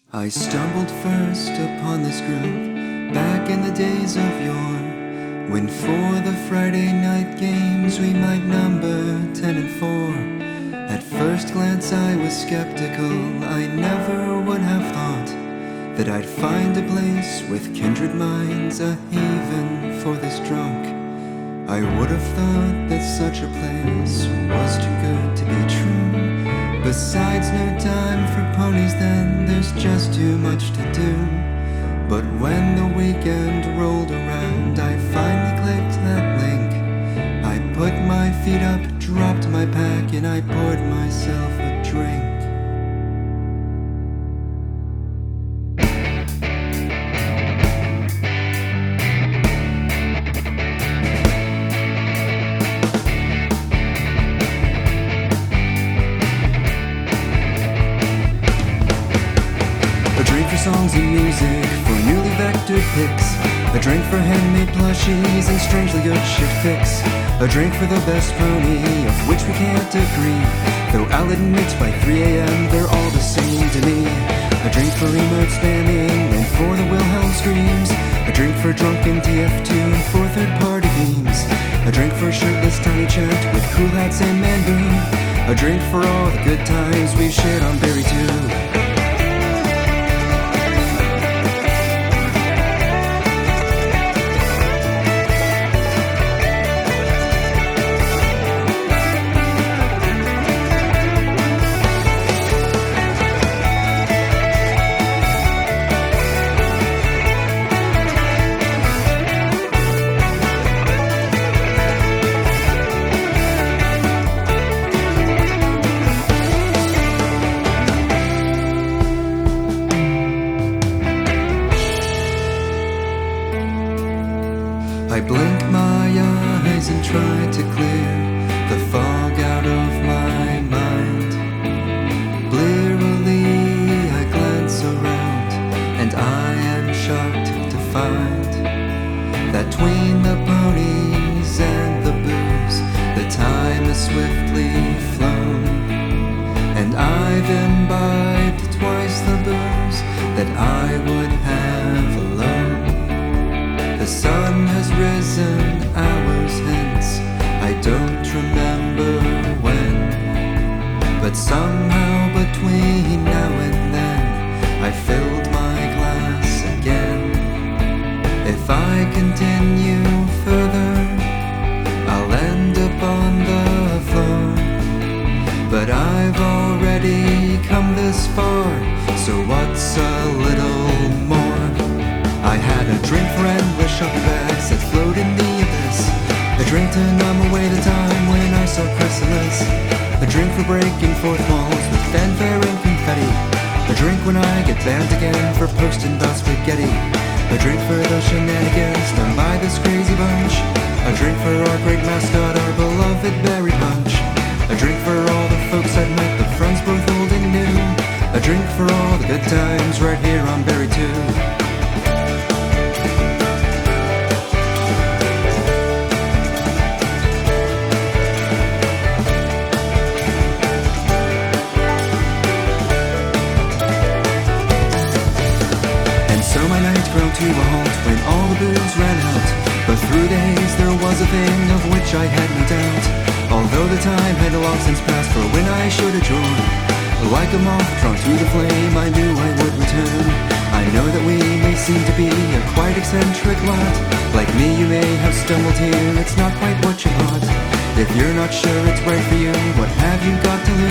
I stumbled first upon this group back in the days of yore, when for the Friday night games we might number 10 and 4. At first glance I was skeptical. I never would have thought that I'd find a place with kindred minds, a haven for this drunk. I would have thought that such a place was too good to be true. Besides, no time for ponies then, there's just too much to do. But when the weekend rolled around, I finally clicked that link. I put my feet up, dropped my pack, and I poured myself a drink. A drink for songs and music, for newly vectored pics. A drink for handmade plushies and strangely good shit fix. A drink for the best pony, of which we can't agree. Though I'll admit by 3 a.m. they're all the same to me. A drink for remote spamming and for the Wilhelm screams. A drink for drunken TF2 and for third-party memes. A drink for shirtless tiny chat with cool hats and man boom. A drink for all the good times we've shared on Berry 2. I blink my eyes and try to clear the fog out of my mind. Blearily I glance around, and I am shocked to find that between the ponies and the booze, the time has swiftly flown, and I've imbibed twice the booze that I would have alone. The sun has risen hours hence, I don't remember when, but somehow between now and then I filled my glass again. If I continue further, I'll end up on the floor, but I've already come this far, so what's a little more? I had a drink for endless shopping bags that flowed in the abyss. A drink to numb away the time when I saw Chrysalis. A drink for breaking fourth walls with fanfare and confetti. A drink when I get banned again for posting about spaghetti. A drink for those shenanigans done by this crazy bunch. A drink for our great mascot, our beloved Berry Punch. A drink for all the folks I've met, the friends both old and new. A drink for all the good times right here on Berry 2. Ground to a halt when all the booze ran out. But through days there was a thing of which I had no doubt. Although the time had long since passed for when I should have joined. Like a moth drawn to the flame, I knew I would return. I know that we may seem to be a quite eccentric lot. Like me, you may have stumbled here, it's not quite what you thought. If you're not sure it's right for you, what have you got to